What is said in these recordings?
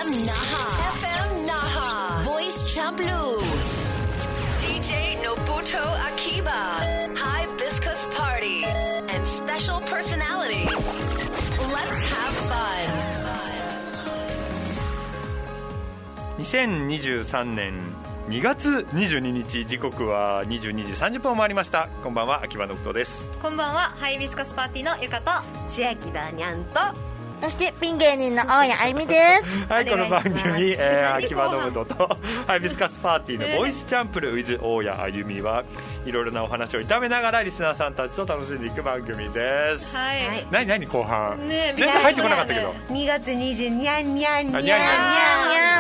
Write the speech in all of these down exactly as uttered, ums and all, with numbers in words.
M Naha. F M Naha. Voice Champloo. D J Nobuto Akiba. Hibiscus Party. And special personality. Let's have fun. にせんにじゅうさんねんにがつにじゅうににち、時刻はにじゅうにじさんじゅっぷんを回りました。こんばんは、秋葉のことです。 こんばんは、ハイビスカスパーティーのゆかと千秋だにゃんと、 そしてピン芸人の大谷あゆみです。 はい、この番組、えー、秋葉のこととハイビスカスパーティーのボイスチャンプル with 大谷あゆみはいろいろなお話を炒めながらリスナーさんたちと楽しんでいく番組です。 はい。 何何後半、 ね、 全然入ってこなかったけど、 にがつにじゅうにゃんにゃんにゃんにゃんにゃんにゃん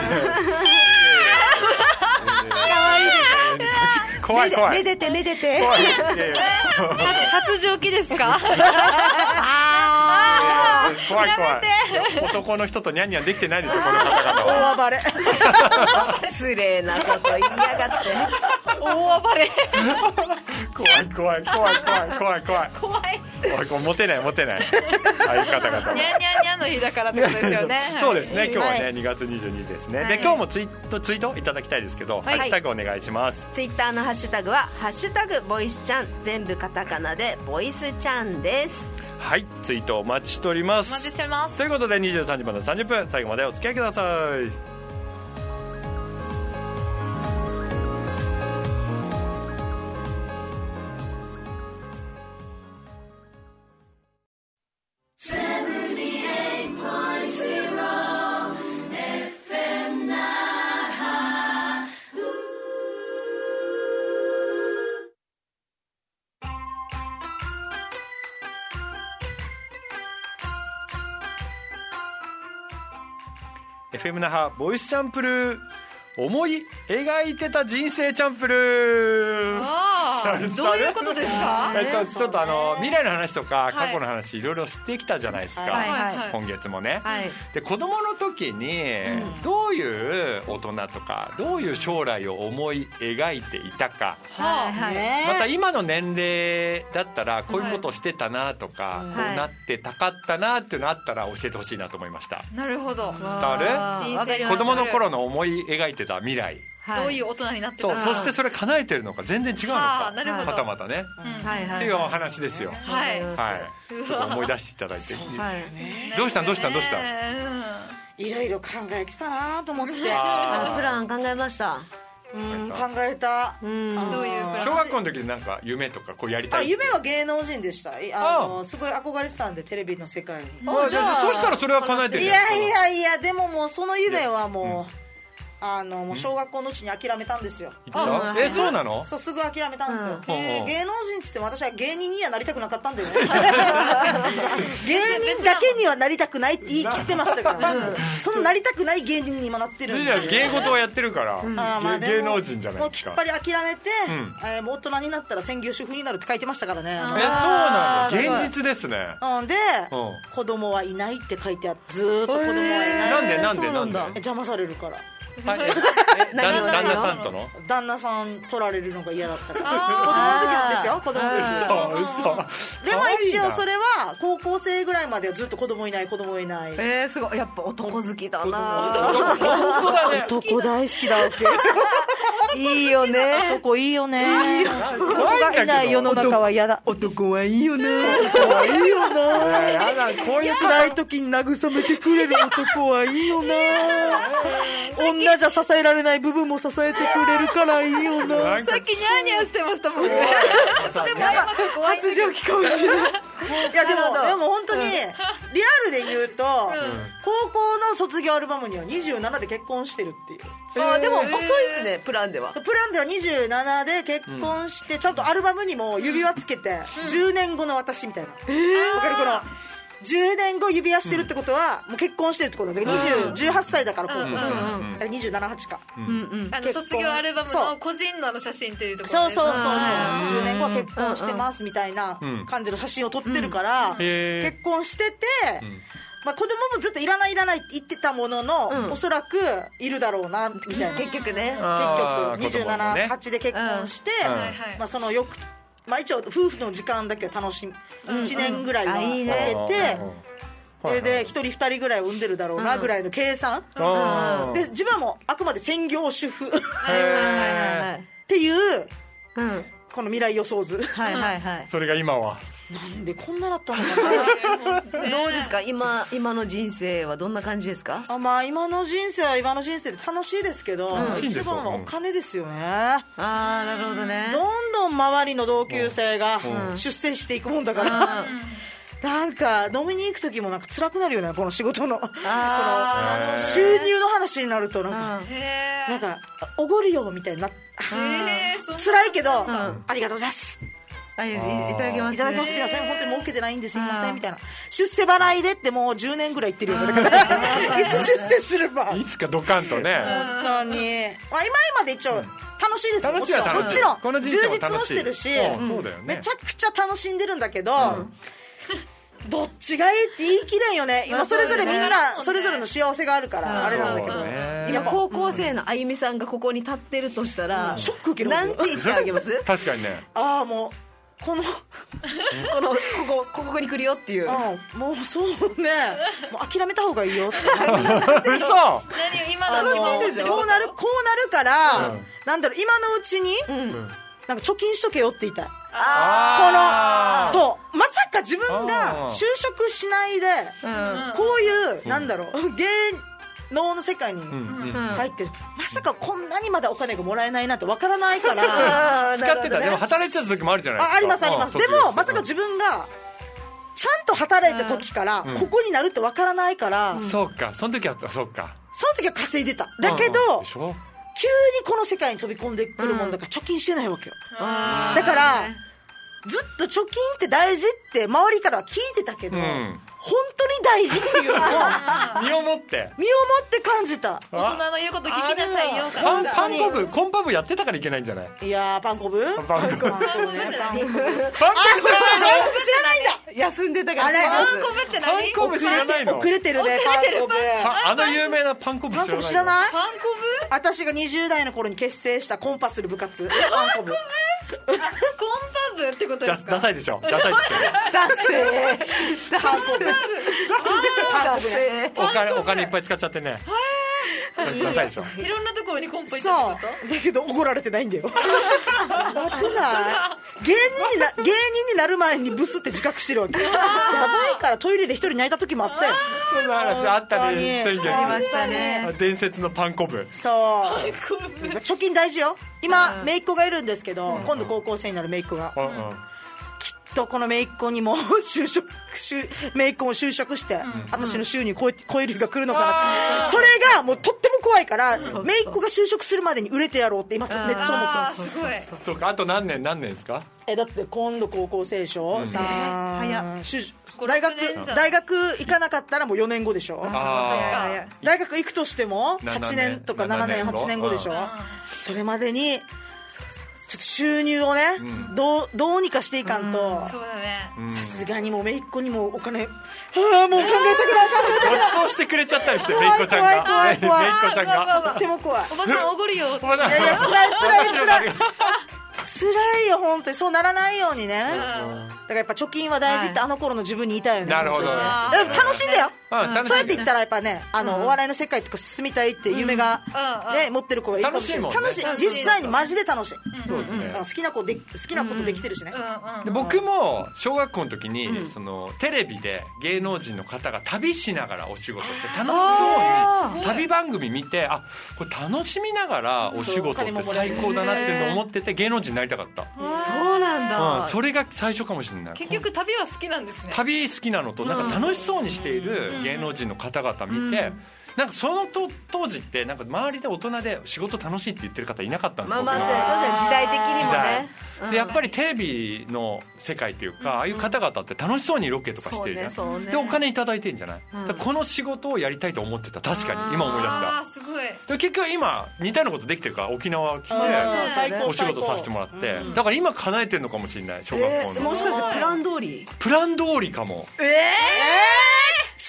かわいいでしょ。 怖い怖い、 めでてめでて怖い、いやいや発情期ですか？ 怖い怖い、男の人とニャンニャンできてないでしょこの方々は。 大暴れ失礼なこと言いやがって大暴れ怖い怖い怖い怖い怖い怖い怖い怖い、これモテないモテないああいう方々 ニャンニャンニャンの日だからってことですよね。 そうですね、今日はね、 はい、 にがつにじゅうににちですね、 はい、 で今日もツイートツイートいただきたいですけど、 はい、 ハッシュタグお願いします。 ツイッターのハッシュタグはハッシュタグボイスちゃん、全部カタカナでボイスちゃんです。 はい、ツイートお待ちしております。 お待ちしております。 ということでにじゅうさんじまでさんじゅっぷん、最後までお付き合いください。エフエム 那覇ボイスチャンプルー、思い描いてた人生チャンプルー。 あどういうことですか？ えっと、ちょっとあの未来の話とか過去の話いろいろしてきたじゃないですか、 はいはいはい、 今月もね、 はい、 で子供の時にどういう大人とかどういう将来を思い描いていたか、 はいはい、 また今の年齢だったらこういうことしてたなとか、はい、こうなってたかったなっていうのあったら教えてほしいなと思いました。 なるほど、 伝わる？子供の頃の思い描いてた未来、 はい、どういう大人になってたそう、そしてそれ叶えてるのか全然違うのか、 なるほど、 またまたね、 うん、 っていうお話ですよ。 はい、 はい、ちょっと思い出していただいて、 はい、 どうしたんどうしたんどうしたん、 いろいろ考えてたなと思って。 あプラン考えました。 うん考えた。 うん、どういうプラン？ 小学校の時になんか夢とかこうやりたい。 あ、夢は芸能人でした。あのすごい憧れてたんで、テレビの世界に。 あ、じゃあそしたらそれは叶えてる。 いやいやいや、でももうその夢はもう、あのもう小学校のうちに諦めたんですよ。 あ、え、そうなの？ そう、すぐ諦めたんですよ、うん、芸能人っつっても私は芸人にはなりたくなかったんでね芸人だけにはなりたくないって言い切ってましたから、ね、そのなりたくない芸人に今なってるんで。いや、 芸事はやってるから、うん、 あ、まあ、 芸能人じゃないですか。 もうきっぱり諦めて、うん、えー、もう大人になったら専業主婦になるって書いてましたからね。え、そうなの？現実ですね。 うん、で、うん、子供はいないって書いてあって、ずーっと子供はいない。 なんでなんでなんで？ 邪魔されるから。 はい、旦那さんとの旦那さん取られるのが嫌だったから。子供の時なんですよ、子供の時。嘘。でも一応それは高校生ぐらいまではずっと子供いない子供いない。 えー、すごい、やっぱ男好きだな。 男だね。男大好きだわけ。いいよね。男いいよね。男がいない世の中は嫌だ。 男はいいよね。 男はいいよな。こういう辛い時に慰めてくれる男はいいよな。女じゃ支えられない部分も支えてくれるからいいよな。 さっきニャーニャーしてましたもんね。それも今発情期かもしれない。 いやでもでも本当にリアルで言うと、高校の卒業アルバムにはにじゅうななで結婚してるっていう。 あ、でも遅いっすね、プランでは。 プランではにじゅうななで結婚して、ちゃんとアルバムにも指輪つけて、じゅうねんごの私みたいな。わかる？このじゅうねんご指輪してるってことは、もう結婚してるってことだけど、じゅうはっさいだから高校生、にじゅうなな、はちか、 あの卒業アルバムの個人の写真っていうところそうそうそうそう、じゅうねんごは結婚してますみたいな感じの写真を撮ってるから、結婚してて、まあ、子供もずっといらないいらないって言ってたものの、うん、おそらくいるだろうなみたいな、結局ね、結局にじゅうなな、はちで結婚して、うん、まあ、その翌まあ、一応夫婦の時間だけは楽しみ、うん、いちねんぐらいはかけて、 はいはい、で一人二人ぐらい産んでるだろうなぐらいの計算、うん、で自分はもうあくまで専業主婦っていう、うん、この未来予想図、 はいはいはい、 それが今はなんでこんなだったのかなどうですか 今, 今の人生はどんな感じですか？ あ、まあ、今の人生は今の人生で楽しいですけど、うん、一番はお金ですよね、うん、 ああなるほどね。 どんどん周りの同級生が出世していくもんだから、うん、なんか飲みに行く時もなんか辛くなるよね、この仕事のこの収入の話になるとなんかなんかおごるよみたいになって辛いけど、うん、ありがとうございますあい, いただきます、ね、 いただきますすいません本当に儲けてないんですすいませんみたいな、出世払いでってもうじゅうねんぐらい行ってるよねだからいつ出世すればいつかドカンとね本当に、まあ、今今で一応楽しいですよ、もちろんもちろん充実もしてるし、うんそうだよね、めちゃくちゃ楽しんでるんだけど、うんどっちがいいって言い切れんよね今。それぞれみんなそれぞれの幸せがあるからあれなんだけど、 今高校生のあゆみさんがここに立ってるとしたら、 うん、ショック受けるなんて言ってあげます確かにね。 ああもうこのこのここここに来るよっていう、 あもうそうねもう諦めた方がいいよって嘘何今のうちこうなるこうなるから、うん、なんだろう今のうちに、うん、なんか貯金しとけよって言いたい。あこのそうまさか自分が就職しないで、うん、こういう、うん、なんだろう芸能の世界に入ってる、うん、まさかこんなにまだお金がもらえないなんてわからないから使ってた、でも働いてた時もあるじゃないですか。 あ, ありますあります。でもまさか自分がちゃんと働いた時からここになるってわからないから、 うん、そうかその時はそうかその時は稼いでただけど、うん、急にこの世界に飛び込んでくるもんだから貯金してないわけよ、うん、だからずっと貯金って大事って周りからは聞いてたけど、うん、本当に大事っていうのを身をもって身をもって感じた。 大人の言うこと聞きなさいよ。 パンパンコブコンパブやってたからいけないんじゃない？ いやーパンコブパンコブパンコブ知らないの？パンコブ知らないんだ休んでたから。 あれパンコブって何？ パンコブ知らないの？ 遅れてるねパンコブ。 あの有名なパンコブ知らないの？パンコブ知らない？ パンコブ？ 私がにじゅう代の頃に結成したコンパする部活パンコブ。 コンパブってことですか？ ダサいでしょ。ダサいでしょ。 ダセー。パンコブ。 パンコブ。お金お金いっぱい使っちゃってね。ダサいでしょ。 いろんなところにコンパ行ったってこと？ そう。だけどおごられてないんだよ。楽ない。芸人にな芸人になる前にブスって自覚してるわけ。やばいからトイレで一人泣いた時もあったよ。 そんな話あったね。 ありましたね。 伝説のパンコブ。 そう。貯金大事よ。今姪っ子がいるんですけど、今度高校生になる姪っ子が。きっとこの姪っ子にも就職姪っ子も就職して、うん、私の収入超え、超える日が来るのかな、それがもうとっても怖いから姪っ子が就職するまでに売れてやろうって今めっちゃ思ってます。 すごい。 そうか、あと何年何年ですか？ えだって今度高校生でしょ、うん、さあ早大学大学行かなかったらもうよねんごでしょ。あ大学行くとしてもはちねんとかななねんはちねんごでしょ。それまでにちょっと収入をね、うん、ど, うどうにかしていかんと、 うん、そうだね。 さすがにもう姪っ子にもお金、はあもう考えたくない考えたくない。 ごちそうしてくれちゃったりして姪っ子ちゃんが怖い怖い怖い姪っ子ちゃんがとっても怖い。 おばさんおごるよ。いやいや辛い辛い辛い辛いよ本当に。そうならないようにね、うん、だからやっぱ貯金は大事ってあの頃の自分に言いたいよね。 なるほどね。 楽しいんだよ、うん、そうやって言ったらやっぱねあの、うん、お笑いの世界とか進みたいって夢が、うんね、持ってる子がいいかもしれない。楽しい、楽しい、実際にマジで楽しい、うんうんうん、好きな子で好きなことできてるしね、 うんうん、で僕も小学校の時に、うん、そのテレビで芸能人の方が旅しながらお仕事して楽しそうに旅番組見て、あこれ楽しみながらお仕事って最高だなっていうのを思ってて芸能人になりたかった。 そうなんだ、 うん、それが最初かもしれない。 結局旅は好きなんですね。 旅好きなのとなんか楽しそうにしている芸能人の方々見て、なんかそのと当時ってなんか周りで大人で仕事楽しいって言ってる方いなかったんですよ。 まあまあそうですね、時代的にもね。 でやっぱりテレビの世界っていうか、うん、ああいう方々って楽しそうにロケとかしてるじゃん、そうねそうね、でお金いただいてんじゃない、うん、この仕事をやりたいと思ってた。確かに今思い出した。 あすごい。 で結局今似たようなことできてるから沖縄来てお仕事させてもらって、うん、だから今叶えてるのかもしれない小学校の、 えー、もしかしてプラン通りプラン通りかも。 えー、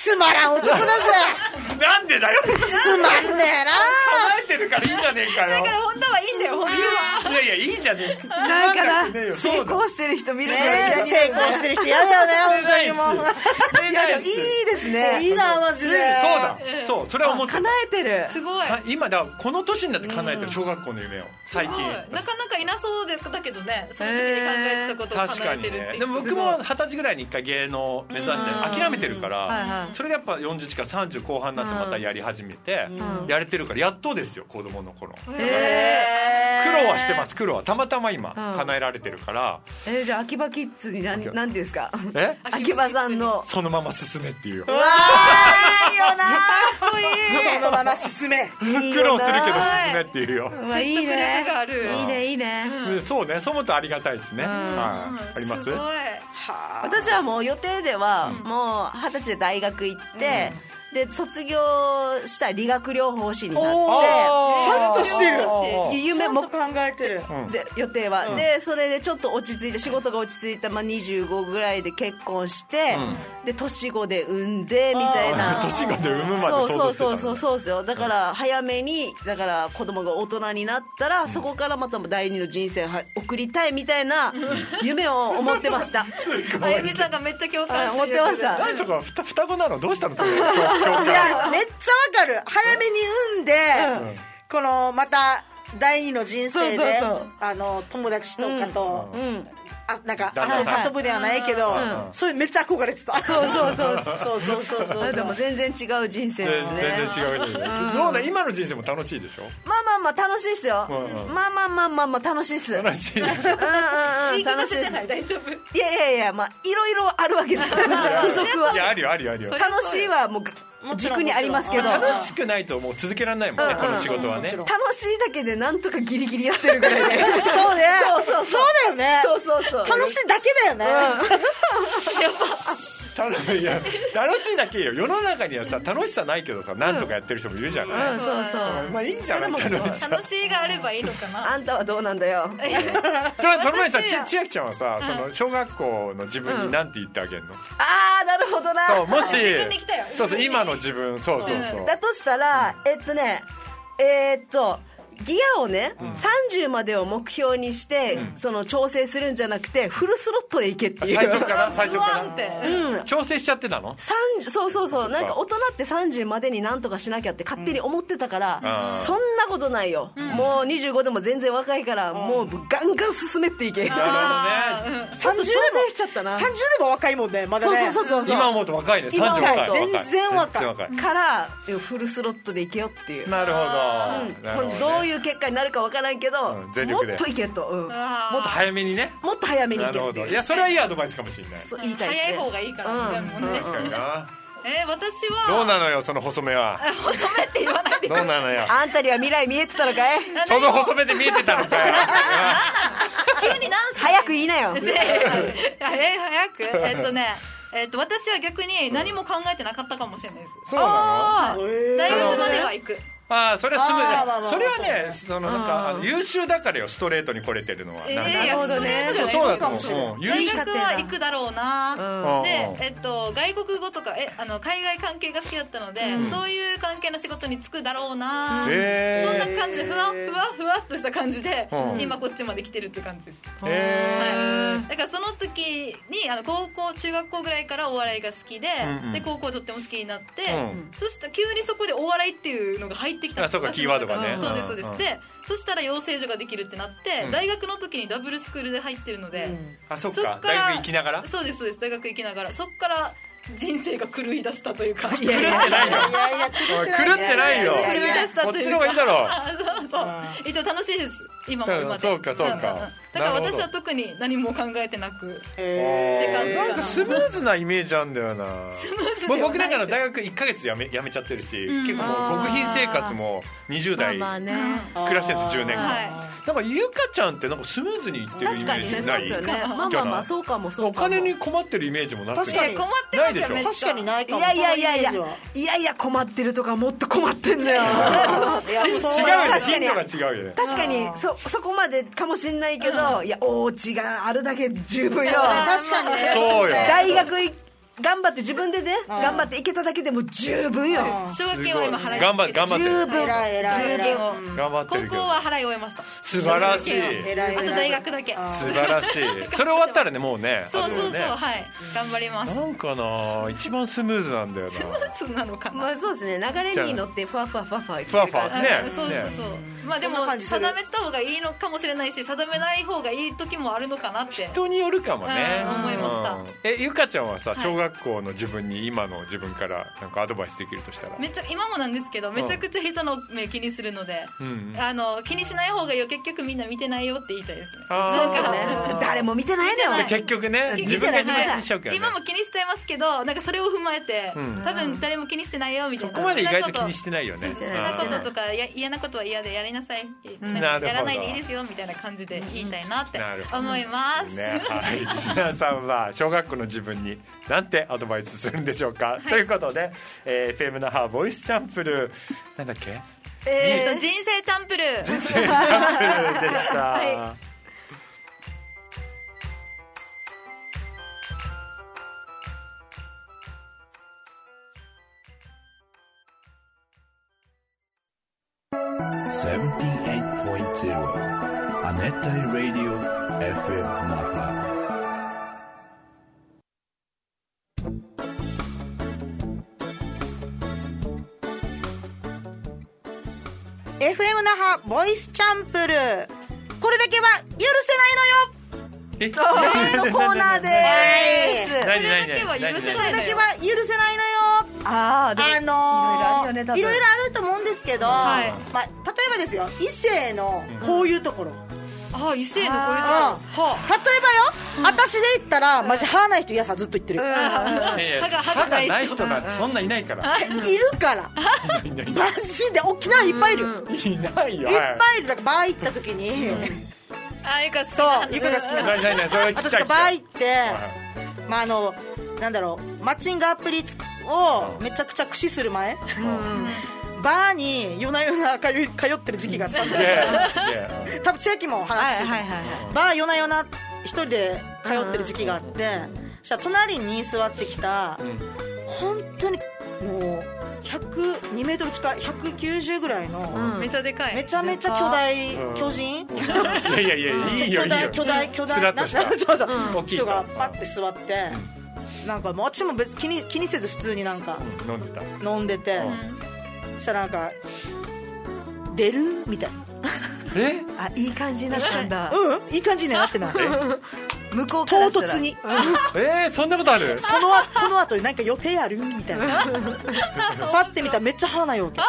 つまらん男だぜなんでだよつまんねえな叶えてるからいいじゃねえかよだから本当はいいんだよ本当は。 いやいやいいじゃねえかなんかな成功してる人見るのが成功してる人嫌だよね本当にもういやでもいいですね。 いいなマジで。 そうだそうそれは思ってた。 叶えてるすごい。 今だこの年になって叶えてる小学校の夢を最近。 なかなかいなそうでだけどねその時に考えてたことを叶えてるっていう。 でも僕も二十歳ぐらいに一回芸能目指して諦めてるからそれがやっぱよんじゅう近くさんじゅう後半になってまたやり始めてやれてるからやっとですよ子供の頃。苦労はしてます苦労はたまたま今叶えられてるから。 えじゃあ秋葉キッズに何なんていうんですか。 え秋葉さんのそのまま進めっていう。 うわーいいよなかっこいい。 そのまま進め苦労するけど進めっていうよ。 いいねがあるいいねいいね。 そうねそう思うとありがたいですね。あります。 すごい。 私はもう予定ではもう二十歳で大学行ってで卒業した理学療法士になってちゃんとしてる夢も考えてるで予定は、うん、でそれでちょっと落ち着いて仕事が落ち着いた、まあ、にじゅうごぐらいで結婚して、うん、で年子で産んでみたいな。 年子で産むまで想像してたんだ。 そうそうそうそうですよ。だから早めにだから子供が大人になったら、うん、そこからまた第二の人生を送りたいみたいな夢を思ってました。 あゆみさんがめっちゃ共感してる。 思ってました。 何そこ双子なのどうしたのそれ。いやめっちゃわかる。早めに産んで、うん、このまた第二の人生でそうそうそうあの友達とかと、うんうんあなんか遊ぶではないけど、うん、それめっちゃ憧れてた。 そうそうそうそうそうそうそうでも全然違う人生ですね。 全然違う人生。どうだ今の人生も楽しいでしょ。 まあまあまあ楽しいですよ。うん、まあまあまあまあまあ楽しいっす。 楽しいです。うんうんうん楽しいです。大丈夫。 いやいやいやまあいろいろあるわけです。付属は。 いやあるよあるよあるよ。 楽しいはもう。軸にありますけど楽しくないともう続けられないもんね、うん、この仕事はね。 楽しいだけでなんとかギリギリやってるぐらいでそうねそうそうそうだよね。 そうそうそう楽しいだけだよね、うん、やっぱいや楽しいだけよ。世の中にはさ楽しさないけどさなんとかやってる人もいるじゃない、 うんうん、そうそうまあいいんじゃない楽しさ。 楽しいがあればいいのかな。 あんたはどうなんだよ。 その前にさち千秋ちゃんはさ、うん、その小学校の自分に何て言ってあげるの、うん、 ああなるほどな。 そうもし自分に来たよ。 そうそう今の自分そうそうそう、 うん、だとしたらえっとねえー、っとギアをね、うん、さんじゅうまでを目標にして、うん、その調整するんじゃなくてフルスロットでいけっていう。 最初から最初から、 うん、 調整しちゃってたの。 そうそうそうなんか大人ってさんじゅうまでになんとかしなきゃって勝手に思ってたから、うん、そんなことないよ、うん、もうにじゅうごでも全然若いから、うん、もうガンガン進めっていけ。 なるほどね。 ちょっと調整しちゃったな。 さんじゅうでも若いもんねまだね。 そうそうそうそう今思うと若いね。さんじゅう若い全然若い若いからフルスロットでいけよっていう。 なるほど、うん、 なるほどね。どういう結果になるか分からんけど、うん、全力でもっといけと、うん、もっと早めにねもっと早めにいけっていう。 なるほど。いやそれはいいアドバイスかもしれない。 そう言いたいですね。 早い方がいいから、うん、 確かにな。 えー、私はどうなのよその細めは。 細めって言わないで。 どうなのよ。 あんたには未来見えてたのかい。 その細めで見えてたのかい。 急に何歳早く言いなよ。 えー、早くえっとねえー、と私は逆に何も考えてなかったかもしれないです。 そうなの。 大学までは行く。 ああそれはすぐね。それはねそのなんかあの優秀だからよストレートに来れてるのは。 なるほどね。 そうだと思う。 大学は行くだろうな。でえっと外国語とかえあの海外関係が好きだったのでそういう関係の仕事に就くだろうな。そんな感じでふわふわふわっとした感じで今こっちまで来てるって感じです。だからその時にあの高校中学校ぐらいからお笑いが好きでで高校とっても好きになってそしたら急にそこでお笑いっていうのが入ってってきた。 あそうかキーワードがね。 そうですそうです、うん、でそしたら養成所ができるってなって、うん、大学の時にダブルスクールで入ってるので、うん、 あそっか大学行きながら。 そうですそうです大学行きながらそっから人生が狂い出したというか。 いやいや狂ってないよ。狂ってないよ。 狂い出したというか。 こっちの方がいいだろう。 そうそう一応楽しいです今も今で。 そうかそうか。 だから私は特に何も考えてなくって感じかな。 なんかスムーズなイメージあるんだよな。 スムーズではない。 僕だから大学いっかげつやめやめちゃってるし、うん、結構もう極貧生活もにじゅう代暮らしてるんですじゅうねんかん。なんかゆかちゃんってなんかスムーズにいってるイメージない。確かにねそうですよね。 まあまあまあそうかもそうかも。 お金に困ってるイメージもなくて。 確かに困ってますよ。 確かにないかも。 いやいやいやいやいやいや困ってるとかもっと困ってんだよ。 違うよね。頻度が違うよね。 確かにそそこまでかもしんないけど、いやお家があるだけ十分よ。 確かにね。 そうよ。 大学行っ頑張って自分でね頑張っていけただけでも十分よ。 奨学金は今払い頑張って頑張って十分偉い偉い偉い頑張ってるけど高校は払い終えました。 素晴らしい。 あと大学だけ。 素晴らしい。それ終わったらねもうねそうそうそうはい頑張ります。 なんかな一番スムーズなんだよな。 スムーズなのかな。 まあそうですね流れに乗ってふわふわふわふわふわふわですね。 そうそうそうまあでも定めた方がいいのかもしれないし定めない方がいい時もあるのかなって人によるかもね思いました。 えゆかちゃんはさ小学校の自分に今の自分からなんかアドバイスできるとしたら。 めっちゃ今もなんですけどめちゃくちゃ人の目気にするので、うんうん、あの気にしない方がいいよ結局みんな見てないよって言いたいですね。 そうですね誰も見てないんだよ。 じゃあ結局ね自分が自分気にしちゃうからね。 今も気にしちゃいますけどなんかそれを踏まえて、うん、多分誰も気にしてないよみたいな。 そこまで意外と気にしてないよね。 好きなこととか嫌なことは嫌でやりなさい、うん、やらないでいいですよみたいな感じで言いたいなって思います、 ねはい、リスナーさんは小学校の自分になんてアドバイスするんでしょうか、はい、ということで、えー、エフエム 那覇ボイスチャンプルーなんだっけ、 えー、と人生チャンプルー人生チャンプルーでした、はい。 セブンティーエイトポイントゼロ 亜熱帯ラディオ エフエム 那覇。 エフエム 那覇ボイスチャンプルーこれだけは許せないのよ。 えのコーナーでーす。 これだけは許せないのよ。 これだけは許せないのよ。 ああのー、いろいろあると思うんですけど、はいまあ、例えばですよ異性のこういうところ、 うん、あ異性のこういうところ、 はあ、例えばよ、うん、私で言ったらマジ歯ない人嫌さずっと言ってる、うん、 歯が歯がない人がそんないないから、 うん、いるからいないいないマジで沖縄いっぱいいる、うん、 いないよいっぱいいる。だからバー行った時に、うん、 あゆかそうゆかが好きなの私がバー行って、まああのなんだろうマッチングアプリをめちゃくちゃ駆使する前、うん、バーに夜な夜な通い通ってる時期があったんで、yeah. 多分千秋も話してる、はいはいはいはい、バー夜な夜な一人で通ってる時期があって、うん、そしたら隣に座ってきた、うん、本当にもうひゃくにメートル近いひゃくきゅうじゅうぐらいの、 うん、めちゃでかいめちゃめちゃ巨大巨人、うん、 いやいやいやいいよいいよ巨大巨大スラッとしたそうそう、うん、人がパッて座って、なんかもう私も別気に気にせず普通になんか、 うん、飲んでた飲んでて、うん、そしたらなんか出るみたいなえあいい感じになったんだうんいい感じになってない向こうから唐突にえー、そんなことあるそのこの後に何か予定あるみたいなパッて見たらめっちゃ花よけ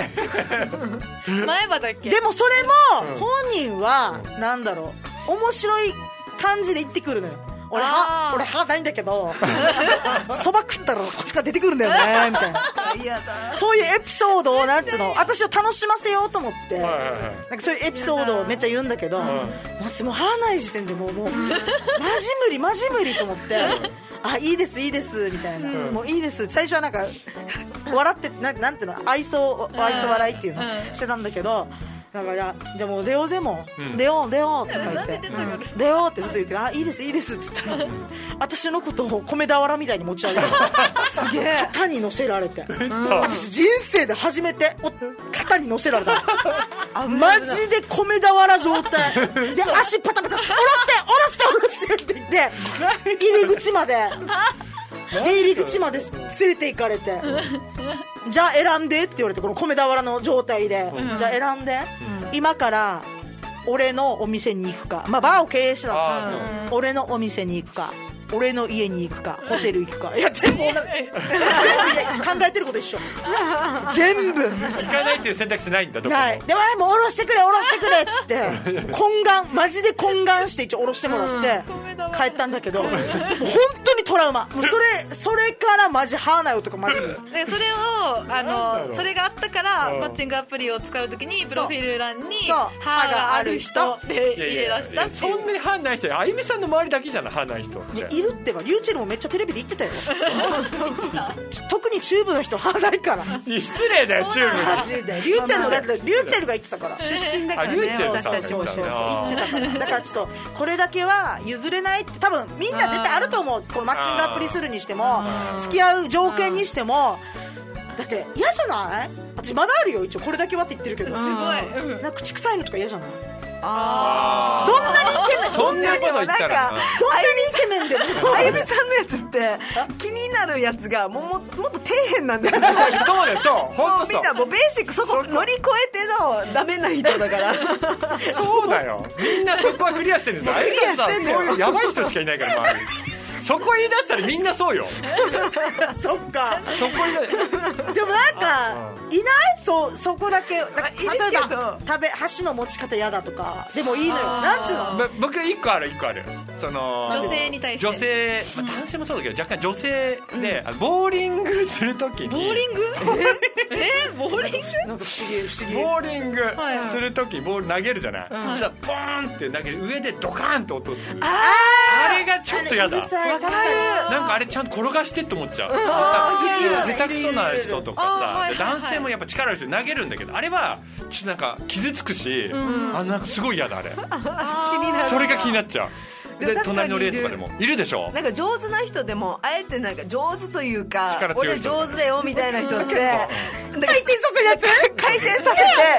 前歯だっけ。 でもそれも本人はなんだろう面白い感じで言ってくるのよ。俺歯俺歯ないんだけどそば食ったらこっちから出てくるんだよねみたいなそういうエピソードをなんつうの私を楽しませようと思って、はいはいはい、なんかそういうエピソードをめっちゃ言うんだけど、うん、もう歯ない時点でもうもうマジ無理マジ無理と思ってあいいですいいですみたいな、うん、もういいです最初はなんか笑ってななんていうの愛想愛想笑いっていうのしてたんだけどなんかじゃあもう出ようぜも、うん、出よう出ようとか言って、うん、出ようってずっと言うけどあいいですいいですって言ったら私のことを米俵みたいに持ち上げてすげえ肩に乗せられて、うん、私人生で初めてお肩に乗せられたマジで米俵状態で足パタパタ下ろして下ろして下ろしてって言って入り口まで出入り口まで連れて行かれてじゃあ選んでって言われてこの米俵の状態で、うん、じゃあ選んで、うん、今から俺のお店に行くかまあバーを経営してたの、うん、俺のお店に行くか俺の家に行くかホテル行くかいや全部同じ考えてること一緒全部行かないっていう選択肢ないんだどこもないでももう下ろしてくれ下ろしてくれっつって懇願マジで懇願して一応下ろしてもらって帰ったんだけどもう本当にトラウマもうそれそれからマジ歯ないよとかマジでそれをあのそれがあったからマッチングアプリを使うときにプロフィール欄に歯がある人で入れ出したってそんなに歯ない人あゆみさんの周りだけじゃない歯ない人っているってばリューチェルもめっちゃテレビで言ってたよ特にチューブの人歯ないから失礼だよチューブマジでリューチェルもだってリューチェルが言ってたから出身だからね私たちもそうそう言ってたからだからちょっとこれだけは譲れないって多分みんな絶対あると思うこのマッチングアプリするにしても付き合う条件にしてもだって嫌じゃない？私まだあるよ一応これだけはって言ってるけど、 すごい、 うん、なんか口臭いのとか嫌じゃない？ あどんなにイケメンそんなこと言ったらどんなにイケメンでもあゆみさんのやつって気になるやつがもう も, もっと底辺なんだよそうだよそう本当そうもうみんなもうベーシックそこ乗り越えてのダメな人だからそうだよみんなそこはクリアしてるんですよ。あゆみさんさそういうヤバい人しかいないから周りそこ言い出したらみんなそうよそっかそこ言い出でもなんかいないそそこだけだ例えば食べ箸の持ち方嫌だとかでもいいのよなんつうの僕一個ある一個あるその女性に対して女性、まあ、男性もそうだけど若干女性で、うん、ボーリングするときにボーリングえー、ボーリングなんか不思議不思議ボーリングするときボール投げるじゃない、はい、そしたらボーンって投げる上でドカーンって落とす あ, あれがちょっと嫌だ確かになんかあれちゃんと転がしてって思っちゃう下手くそな人とかさ、 はいはいはい、 男性もやっぱ力ある人投げるんだけどあれはちょっとなんか傷つくし、うん、あなんかすごい嫌だあれ気になるそれが気になっちゃうで隣の例とかでもいるでしょなんか上手な人でもあえてなんか上手というか力強い人俺上手だよみたいな人って回転させるやつ回転させて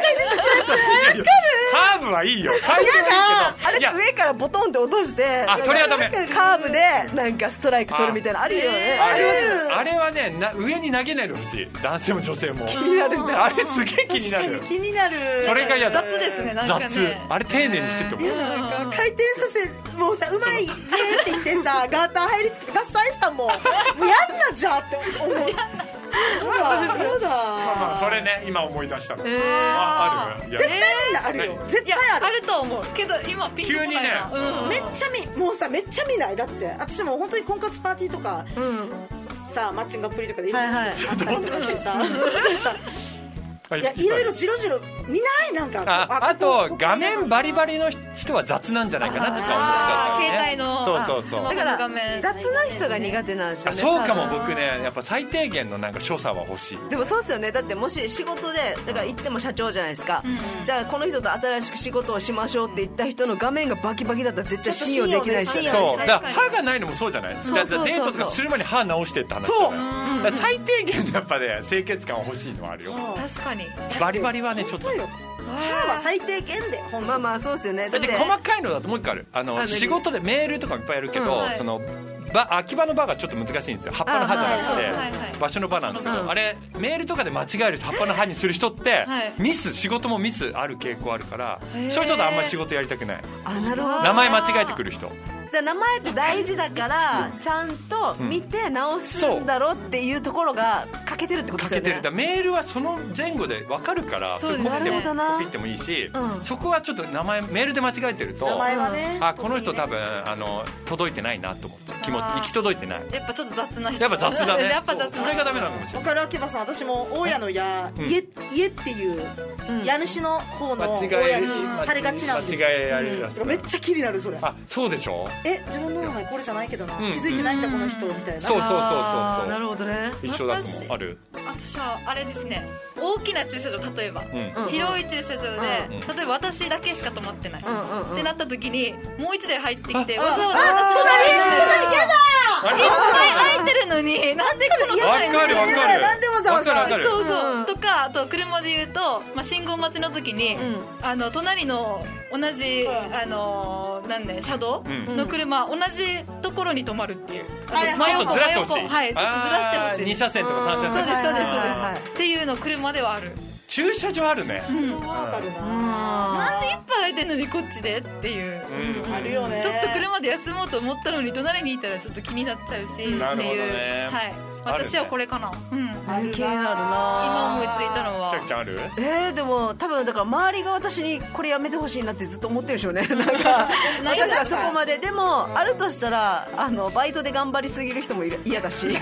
カーブはいいよ回転はいいけどあれ上からボトンって落としてあそれはダメカーブでなんかストライク取るみたいなあるよねあれはあれはねな上に投げないでほしい男性も女性も気になるんだあれすげえ気になる気になるそれが嫌だ雑ですねなんかね雑あれ丁寧にしてって思うなんか回転させもうさうまいぜって言ってさガーター入りつけてガッサイスタンももうやんなじゃって思うやだやだまあまあそれね今思い出したの、 えー、 あある絶対みんなあるよ絶対あるあると思うけど今ピンとこないな急にね、 うん、 めっちゃ見もうさめっちゃ見ないだって私も本当に婚活パーティーとか、うん、さマッチングアプリとかでいろいろあったりとかしてさいやいろいろジロジロ見ないなんかあ, あと画面バリバリの人は雑なんじゃないかなとか思っちゃった、ね、 携帯のそうそうそうスマホの画面雑な人が苦手なんですよねそうかも僕ねやっぱ最低限のなんか所作は欲しいでもそうですよねだってもし仕事でだから行っても社長じゃないですか、うん、じゃあこの人と新しく仕事をしましょうって言った人の画面がバキバキだったら絶対信用できないしそうだから歯がないのもそうじゃないですかデートとかする前に歯直してって話じゃないだから最低限のやっぱね清潔感は欲しいのはあるよ確かにバリバリはねちょっと歯は最低限でまあまあそうですよねだって細かいのだともう一個あるあの仕事でメールとかいっぱいやるけど、うんはい、その場空き場の場がちょっと難しいんですよ葉っぱの葉じゃなくて、はい、場所の場なんですけど、うん、あれメールとかで間違える葉っぱの葉にする人って、はい、ミス仕事もミスある傾向あるからそういう人とあんまり仕事やりたくないあなるほど名前間違えてくる人じゃあ名前って大事だからちゃんと見て直すんだろっていうところが欠けてるってことですよね。 欠けてるだメールはその前後で分かるからそうコピーでもコピーってもいいし、うん、そこはちょっと名前メールで間違えてると名前はねあこの人多分あの届いてないなと思っちゃう気持ち行き届いてないやっぱちょっと雑な人やっぱ雑だねやっぱ雑なそれがダメなのかもしれない。 分かる秋葉さん私も大家の家、うん、家, 家っていう、うん、家主の方の大家にされがちなんですよ。 間違えあります、 うん、めっちゃ気になるそれ。 あそうでしょえ自分の名前これじゃないけどな、うん、気づいてないんだこの人みたいな。 そうそうそうそうそうなるほどね一緒だと思う。ある私はあれですね大きな駐車場例えば、うん、広い駐車場で、うん、例えば私だけしか止まってない、うんうんうん、ってなった時にもう一台入ってきてわざわざ私隣隣嫌だいっぱい空いてるのになんでこの隣にわかるわかるなんでわざわざそうそう、うん、とかあと車で言うと、まあ、信号待ちの時に、うん、あの隣の同じ、うん、あのなんで車道の車、うん、同じところに止まるっていう、 うん、ちょっとずらしてほしいはいちょっとずらしてほしいに車線とかさん車線そうですそうですそうです、はい、っていうの車ではある。 駐車場あるね、 うん、分かるな、うん、 なんでいっぱい空いてんのにこっちでっていう、 うん、あるよね。 ちょっと車で休もうと思ったのに隣にいたらちょっと気になっちゃうし、うん、っていう、ね、はい、私はこれかな、うん、 ある気になるな。 今思いついたのはしゃきちゃんある？ えー、でも多分だから周りが私にこれやめてほしいなってずっと思ってるでしょうねなんか私はそこまででもあるとしたらあのバイトで頑張りすぎる人も嫌だしなんで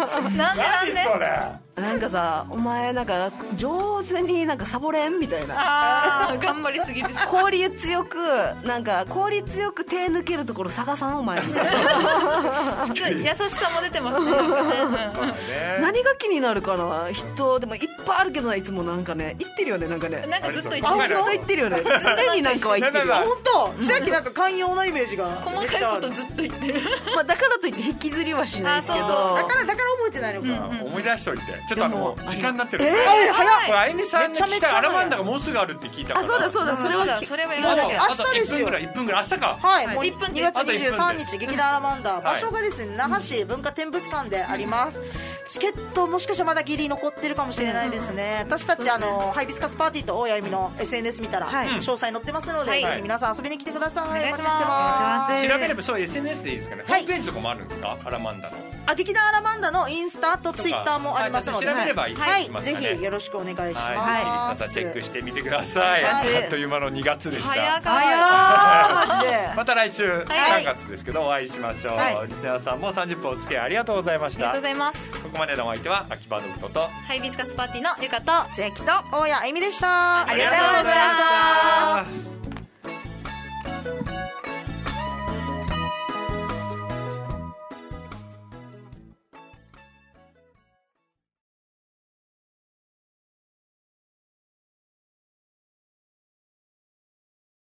なんでそれなんかさお前なんか上手になんかサボれんみたいなああ頑張りすぎるし効率よくなんか効率よく手抜けるところ探さんお前みたいな優しさも出てますねなんかね何が気になるかな人でもいっぱいあるけどないつもなんかね言ってるよねなんかねなんかずっと言ってる言ってるよね常になんかは言ってるよ本当千秋なんか寛容なイメージが細かいことずっと言ってるまあだからといって引きずりはしないですけどだからだから覚えてないのか思い出しといてちょっとあの時間になってるえー早いあゆみさんが来たアラマンダがもうすぐあるって聞いたからあそうだそうだそれはそれは言わなきゃ明日ですよいっぷんぐらいいっぷんぐらい明日かはいもういっぷんにがつにじゅうさんにち劇団アラマンダ場所がですね那覇市文化展物館でありますチケットもしかしたらまだギリ残ってるかもしれないですね私たちあのハイビスカスパーティーと大谷由美の エスエヌエス 見たら詳細載ってますのでぜひ皆さん遊びに来てくださいお待ちしてます調べればそう エスエヌエス でいいですかねホームページとかもあるんですかアラマンダのあ劇団アラマンダのインスタとツイッターもありますので調べればいいはいぜひよろしくお願いしますはいチェックしてみてくださいあっという間のにがつでした早かマジでまた来週さんがつですけどお会いしましょうリスナーさんもさんじゅっぷんお付き合いありがとうございましたありがとうございますここまでのお相手は秋葉信人とハイビスカスパーティーのゆかと千秋と大谷あゆみでしたありがとうございました。